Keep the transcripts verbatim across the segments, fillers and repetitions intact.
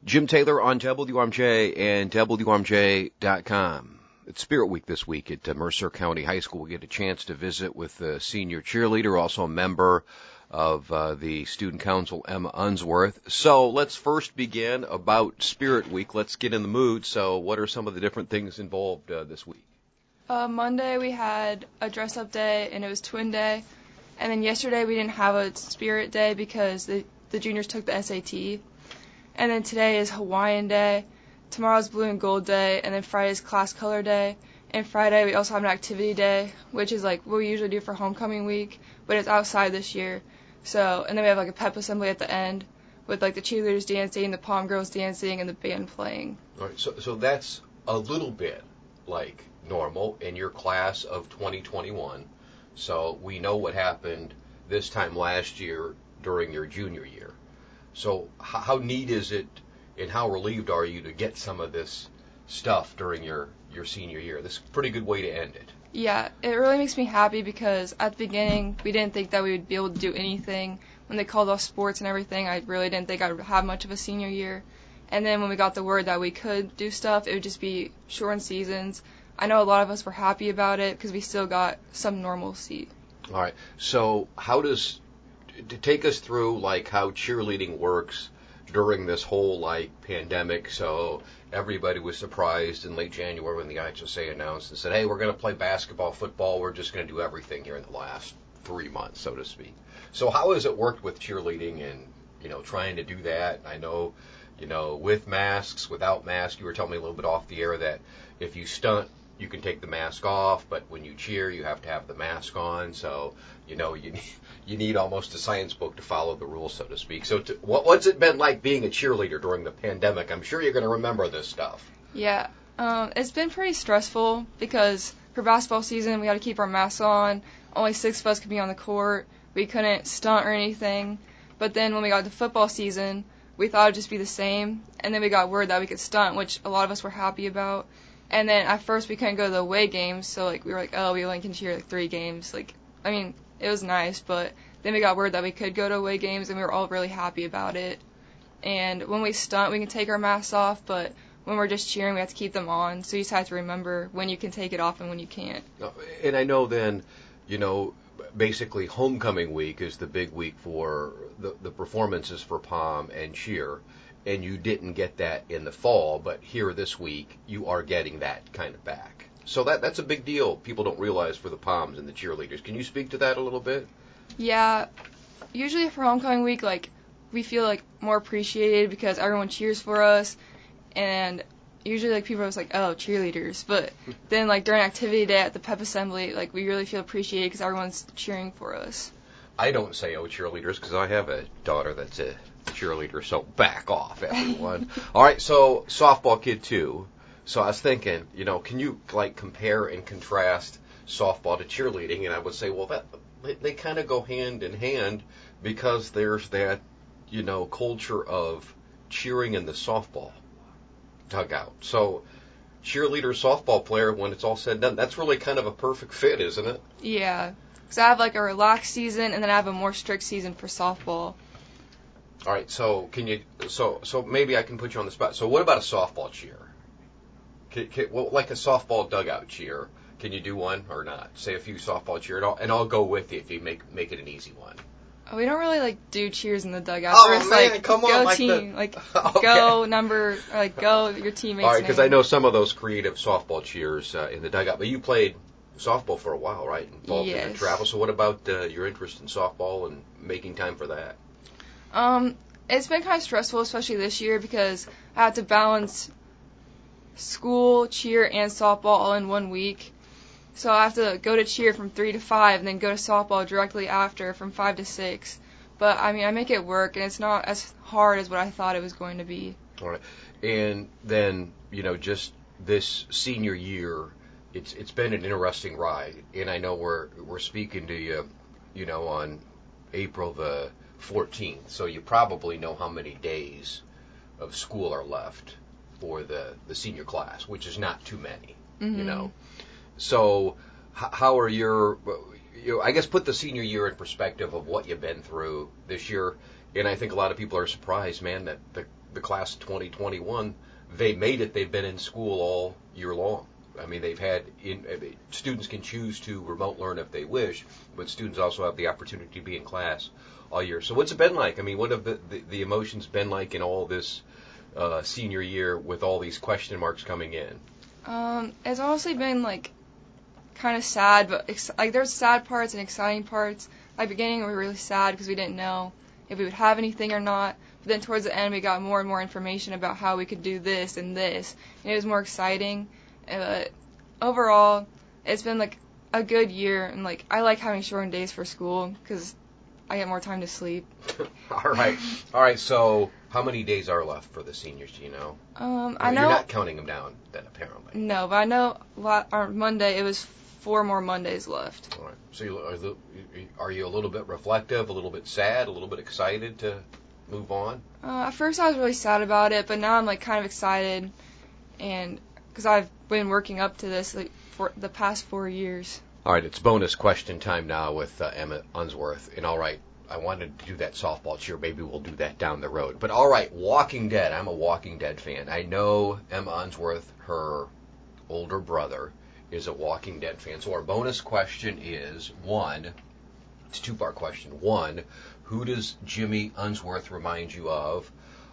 Jim Taylor on W R M J and W R M J dot com. It's Spirit Week this week at uh, Mercer County High School. We get a chance to visit with the senior cheerleader, also a member of uh, the Student Council, Emma Unsworth. So let's first begin about Spirit Week. Let's get in the mood. So what are some of the different things involved uh, this week? Uh, Monday we had a dress-up day, and it was twin day. And then yesterday we didn't have a Spirit Day because the, the juniors took the S A T. And then today is Hawaiian Day. Tomorrow's Blue and Gold Day. And then Friday's Class Color Day. And Friday we also have an Activity Day, which is like what we usually do for Homecoming Week, but it's outside this year. So, and then we have like a pep assembly at the end with like the cheerleaders dancing, the pom girls dancing, and the band playing. All right, so so that's a little bit like normal in your class of twenty twenty-one. So we know what happened this time last year during your junior year. So how, how neat is it and how relieved are you to get some of this stuff during your, your senior year? This is a pretty good way to end it. Yeah, it really makes me happy because at the beginning we didn't think that we would be able to do anything. When they called off sports and everything, I really didn't think I would have much of a senior year. And then when we got the word that we could do stuff, it would just be shortened seasons. I know a lot of us were happy about it because we still got some normalcy. All right. So how does, to take us through like how cheerleading works during this whole like pandemic? So everybody was surprised in late January when the I H S A announced and said, hey, we're going to play basketball, football. We're just going to do everything here in the last three months, so to speak. So how has it worked with cheerleading and, you know, trying to do that? I know, you know, with masks, without masks, you were telling me a little bit off the air that if you stunt, you can take the mask off, but when you cheer, you have to have the mask on. So, you know, you you need almost a science book to follow the rules, so to speak. So to, what, what's it been like being a cheerleader during the pandemic? I'm sure you're going to remember this stuff. Yeah, um, it's been pretty stressful because for basketball season, we had to keep our masks on. Only six of us could be on the court. We couldn't stunt or anything. But then when we got to football season, we thought it would just be the same. And then we got word that we could stunt, which a lot of us were happy about. And then at first we couldn't go to the away games, so like we were like, oh, we only can cheer like three games. Like, I mean, it was nice, but then we got word that we could go to away games, and we were all really happy about it. And when we stunt, we can take our masks off, but when we're just cheering, we have to keep them on. So you just have to remember when you can take it off and when you can't. And I know then, you know, basically homecoming week is the big week for the, the performances for pom and cheer. And you didn't get that in the fall, but here this week you are getting that kind of back. So that that's a big deal. People don't realize for the poms and the cheerleaders. Can you speak to that a little bit? Yeah, usually for homecoming week, like we feel like more appreciated because everyone cheers for us, and usually like people are just like, oh, cheerleaders. But then like during activity day at the pep assembly, like we really feel appreciated because everyone's cheering for us. I don't say oh cheerleaders because I have a daughter that's a cheerleader, so back off, everyone. All right, so softball kid too. So I was thinking, you know, can you like compare and contrast softball to cheerleading? And I would say, well, that they, they kind of go hand in hand because there's that, you know, culture of cheering in the softball dugout. So cheerleader, softball player, when it's all said and done, that's really kind of a perfect fit, isn't it? Yeah, because I have like a relaxed season and then I have a more strict season for softball. All right, so can you? So so maybe I can put you on the spot. So what about a softball cheer? Can, can, well, like a softball dugout cheer, can you do one or not? Say a few softball cheer, and I'll, and I'll go with you if you make make it an easy one. Oh, we don't really like do cheers in the dugout. Oh First, man, like, come go on, like team, the, like okay. go number, or like go your teammates. All right, because I name. know some of those creative softball cheers uh, in the dugout, but you played softball for a while, right? Involved in your Yes. travel. So what about uh, your interest in softball and making time for that? Um, it's been kind of stressful, especially this year, because I had to balance school, cheer, and softball all in one week. So I have to go to cheer from three to five, and then go to softball directly after from five to six. But I mean, I make it work, and it's not as hard as what I thought it was going to be. All right, and then you know, just this senior year, it's it's been an interesting ride, and I know we're we're speaking to you, you know, on April the fourteenth, so you probably know how many days of school are left for the the senior class, which is not too many, Mm-hmm. you know. So h- how are your, you know, I guess put the senior year in perspective of what you've been through this year, and I think a lot of people are surprised, man, that the the class of twenty twenty-one, they made it. They've been in school all year long. I mean, they've had in, students can choose to remote learn if they wish, but students also have the opportunity to be in class all year. So what's it been like? I mean, what have the, the, the emotions been like in all this uh, senior year with all these question marks coming in? Um, it's honestly been like kind of sad, but ex- like there's sad parts and exciting parts. Like beginning, we were really sad because we didn't know if we would have anything or not. But then towards the end, we got more and more information about how we could do this and this, and it was more exciting. But overall, it's been like a good year, and like I like having shortened days for school because I get more time to sleep. All right, all right. So, how many days are left for the seniors? Do you know? Um, I know. You're not counting them down, then, apparently. No, but I know. On Monday, it was four more Mondays left. All right. So, you, are, the, are you a little bit reflective, a little bit sad, a little bit excited to move on? Uh, at first, I was really sad about it, but now I'm like kind of excited, and because I've been working up to this like for the past four years. All right, it's bonus question time now with uh, Emma Unsworth. And all right, I wanted to do that softball cheer. Maybe we'll do that down the road. But all right, Walking Dead. I'm a Walking Dead fan. I know Emma Unsworth, her older brother, is a Walking Dead fan. So our bonus question is, one, it's a two-part question. One, who does Jimmy Unsworth remind you of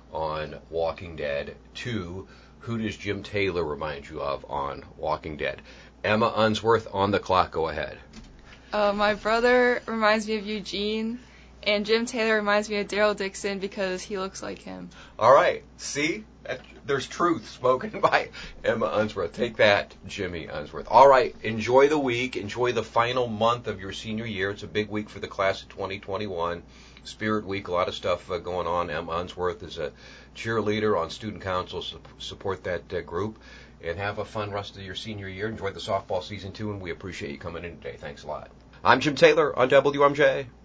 on Walking Dead? Two, who does Jim Taylor remind you of on Walking Dead? Emma Unsworth, on the clock. Go ahead. Uh, my brother reminds me of Eugene, and Jim Taylor reminds me of Daryl Dixon because he looks like him. All right. See? That, there's truth spoken by Emma Unsworth. Take that, Jimmy Unsworth. All right. Enjoy the week. Enjoy the final month of your senior year. It's a big week for the class of twenty twenty-one. Spirit Week, a lot of stuff uh, going on. Emma Unsworth is a cheerleader on student council. So support that uh, group. And have a fun rest of your senior year. Enjoy the softball season, too, and we appreciate you coming in today. Thanks a lot. I'm Jim Taylor on W M J.